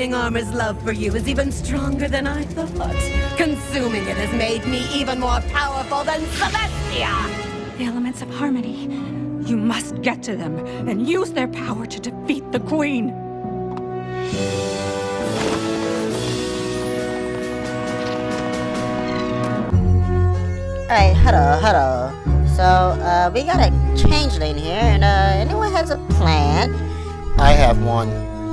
Shining Armor's love for you is even stronger than I thought. Consuming it has made me even more powerful than Celestia! The elements of harmony. You must get to them and use their power to defeat the Queen. Alright, huddle. So, we got a changeling here, and, anyone has a plan? I have one.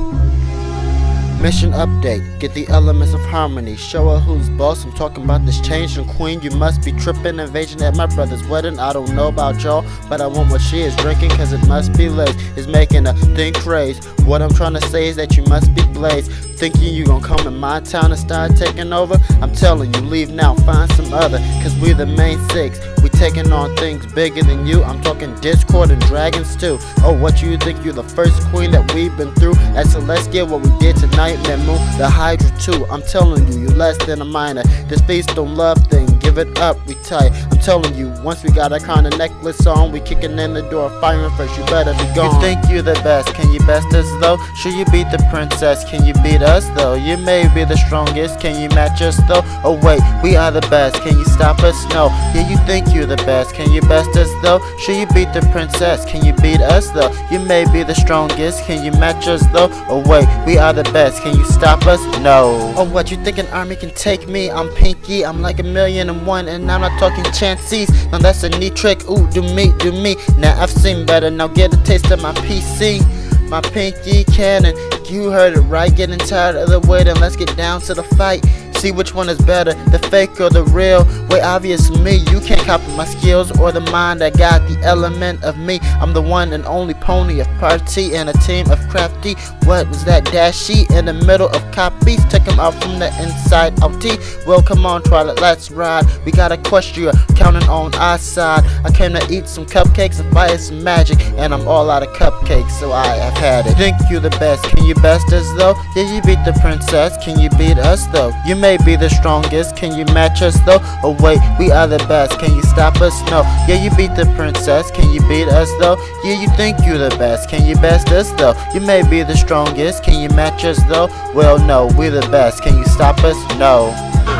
Mission update. Get the elements of harmony. Show her who's boss. I'm talking about this changeling queen. You must be tripping. Invasion at my brother's wedding. I don't know about y'all, but I want what she is drinking, cause it must be lace. It's making a thing crazy. What I'm trying to say is that you must be blazed. Thinking you gon' come in my town and start taking over? I'm telling you, leave now, find some other, cause we the main six. We taking on things bigger than you. I'm talking Discord and dragons too. Oh, what you think? You're the first queen that we've been through. At Celestia, what we did tonight, man, moon, the Hydra too. I'm telling you, you're less than a minor. This feast on love thing, give it up, we tight. I'm telling you, once we got that kind of necklace on, we kicking in the door, firing first, you better be gone. You think you're the best, can you best us though? Should you beat the princess, can you beat us though? You may be the strongest, can you match us though? Oh wait, we are the best, can you stop us? No. Yeah, you think you're the best, can you best us though? Should you beat the princess, can you beat us though? You may be the strongest, can you match us though? Oh wait, we are the best, can you stop us? No. Oh, what, you think an army can take me? I'm Pinky, I'm like 1,000,001, and I'm not talking chances. Now that's a neat trick, ooh, do me. Now I've seen better, now get a taste of my PC. My Pinky cannon, you heard it right. Getting tired of the waiting, let's get down to the fight. See which one is better, the fake or the real. Way obvious to me, you can't copy my skills or the mind that got the element of me. I'm the one and only pony of party and a team of crafty. What was that dashy in the middle of copies? Take him out from the inside out T. Well, come on, Twilight, let's ride. We got a question, you're counting on our side. I came to eat some cupcakes and fire some magic, and I'm all out of cupcakes, so I have had it. Think you the best, can you best us though? Did you beat the princess, can you beat us though? You may be the strongest, can you match us though? Oh wait, we are the best, can you stop us? No. Yeah, you beat the princess, can you beat us though? Yeah, you think you the best, can you best us though? You may be the strongest, can you match us though? Well no, we're the best, can you stop us? No.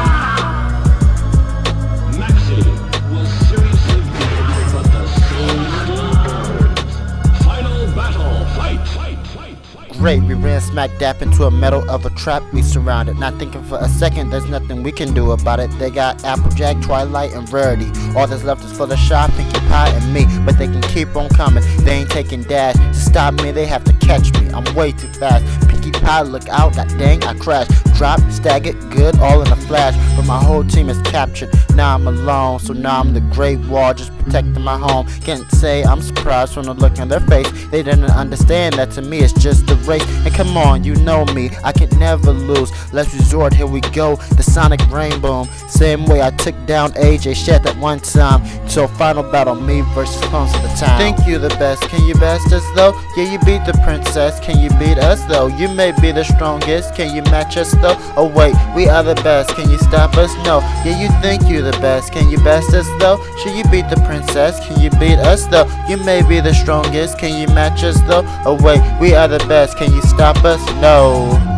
Great, we ran smack dap into a middle of a trap we surrounded. Not thinking for a second, there's nothing we can do about it. They got Applejack, Twilight, and Rarity. All that's left is for the shop, Pinkie Pie, and me. But they can keep on coming, they ain't taking dash. To stop me, they have to catch me, I'm way too fast. Pinkie Pie, look out, god dang, I crashed. Drop, staggered, good, all in a flash. But my whole team is captured, now I'm alone. So now I'm the Great Wall, just protecting my home. Can't say I'm surprised from the look on their face. They didn't understand that to me it's just a race. And come on, you know me, I can never lose. Let's resort, here we go, the sonic rainbow. Same way I took down AJ Shet that one time. So final battle, me versus clones of the time. Think you the best, can you best us though? Yeah, you beat the princess, can you beat us though? You may be the strongest, can you match us though? Oh wait, we are the best, can you stop us? No. Yeah, you think you the best, can you best us though? Should you beat the princess, can you beat us though? You may be the strongest, can you match us though? Oh wait, we are the best, can you stop us? No.